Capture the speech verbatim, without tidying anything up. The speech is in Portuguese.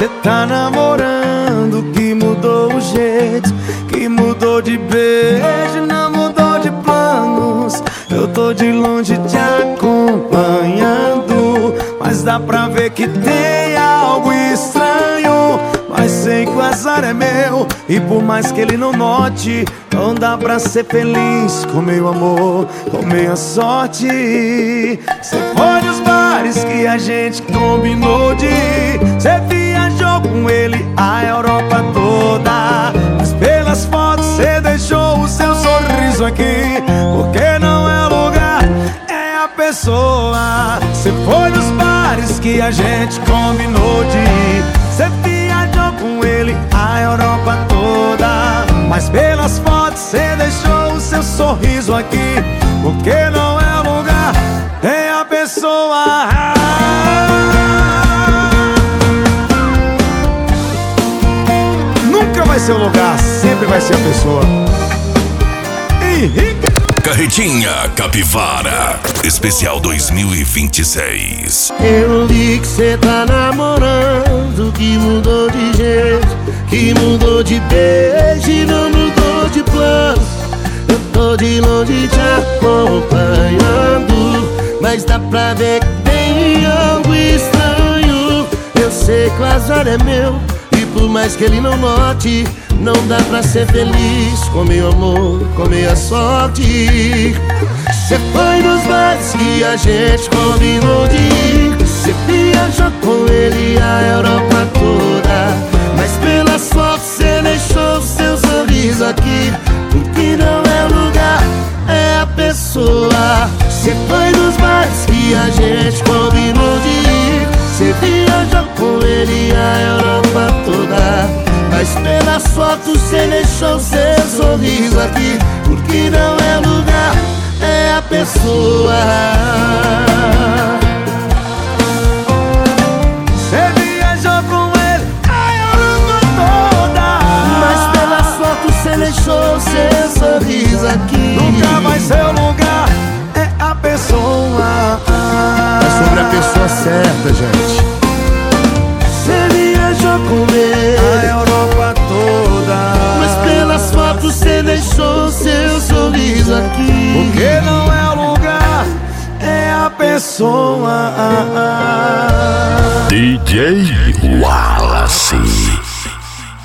cê tá namorando, que mudou o jeito, que mudou de beijo, não mudou de planos. Eu tô de longe te acompanhando, mas dá pra ver que tem algo estranho. Mas sei que o azar é meu, e por mais que ele não note, não dá pra ser feliz com meu amor, com minha sorte. Cê foi nos bares que a gente combinou de ir, cê viajou com ele a Europa toda, mas pelas fotos cê deixou o seu sorriso aqui, porque não é o lugar, é a pessoa. Cê foi nos bares que a gente combinou de ir, cê viajou com ele a Europa toda, mas pelas fotos cê deixou o seu sorriso aqui, porque não é o lugar, é a pessoa. Nunca vai ser o lugar, sempre vai ser a pessoa. Henrique Carretinha Capivara Especial dois mil e vinte e seis. Eu vi que cê tá namorando, que mudou de jeito, que mudou de beijo e não mudou de plano. Eu tô de longe te acompanhando, mas dá pra ver que tem algo estranho. Eu sei que o azar é meu, e por mais que ele não note, não dá pra ser feliz com meu amor, com minha sorte. Cê foi nos bares que a gente combinou de ir, cê viajou com ele a Europa toda, mas pelas fotos cê deixou o seu sorriso aqui, porque não é o lugar, é a pessoa. Cê foi nos bares que a gente combinou de ir, cê viajou com ele a Europa toda, mas pelas fotos cê deixou seu sorriso aqui, porque não é lugar, é a pessoa. Cê viajou com ele a Europa toda, mas pelas fotos cê deixou seu sorriso aqui. nunca vai ser o lugar, é a pessoa. É sobre a pessoa certa, gente. Cê viajou com ele A Europa toda, mas pelas fotos cê deixou seu sorriso aqui, porque não é o lugar, é a pessoa. D J Wallace.